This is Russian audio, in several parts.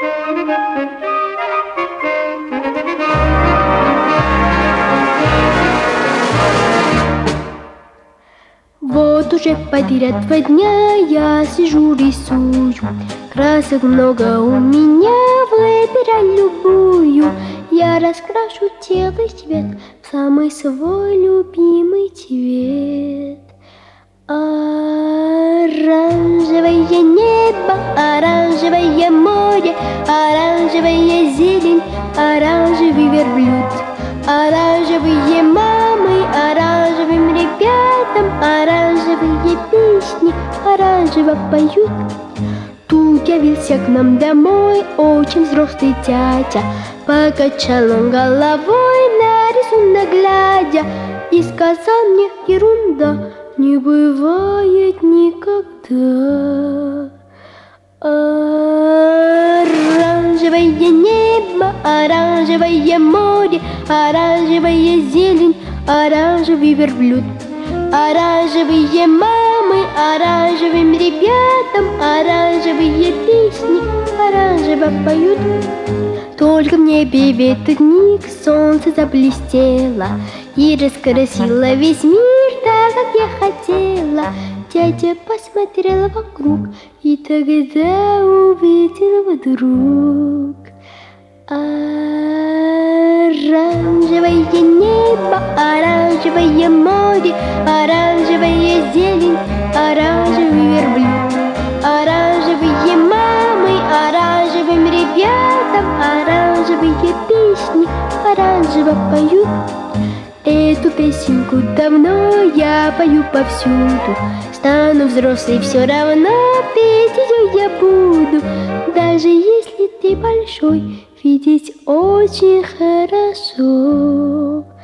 Вот уже подряд 2 дня я сижу, рисую. Красок много у меня, выбирай любую. Я раскрашу тело свет в самый свой любимый цвет. Оранжевое небо, оранжевое море, оранжевая зелень, оранжевый верблюд. Оранжевые мамы, оранжевым ребятам, оранжевые песни оранжево поют. Тут явился к нам домой очень взрослый дядя. Покачал он головой на рисунок глядя и сказал мне: ерунда, не бывает никогда. Оранжевое небо, оранжевое море, оранжевая зелень, оранжевый верблюд. Оранжевые мамы, оранжевым ребятам, оранжевые песни оранжево поют. Только в небе в этот миг солнце заблестело и раскрасило весь мир так, как я хотела. Дядя посмотрел вокруг и тогда увидел вдруг оранжевое небо, оранжевое море, оранжевая зелень, оранжевый верблюд. Оранжевые мамы, оранжевым ребятам, оранжевые песни оранжево поют. Эту песенку давно я пою повсюду. Стану взрослой, все равно петь ее я буду. Даже если ты большой, видеть очень хорошо.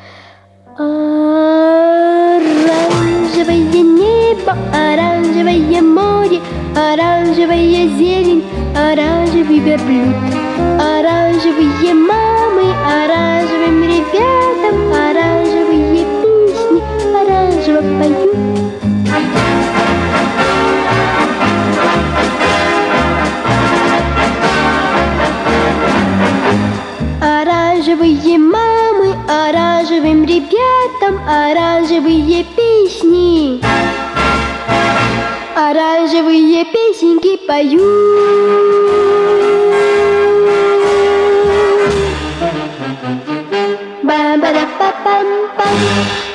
Оранжевое небо, оранжевое море, оранжевая зелень, оранжевый верблюд. Оранжевые мамы, оранжевым ребятам, оранжевые песни оранжево поют. Оранжевые мамы, оранжевым ребятам, оранжевые песни, оранжевые песенки поют. Бам-ба-да-па-пам-пам.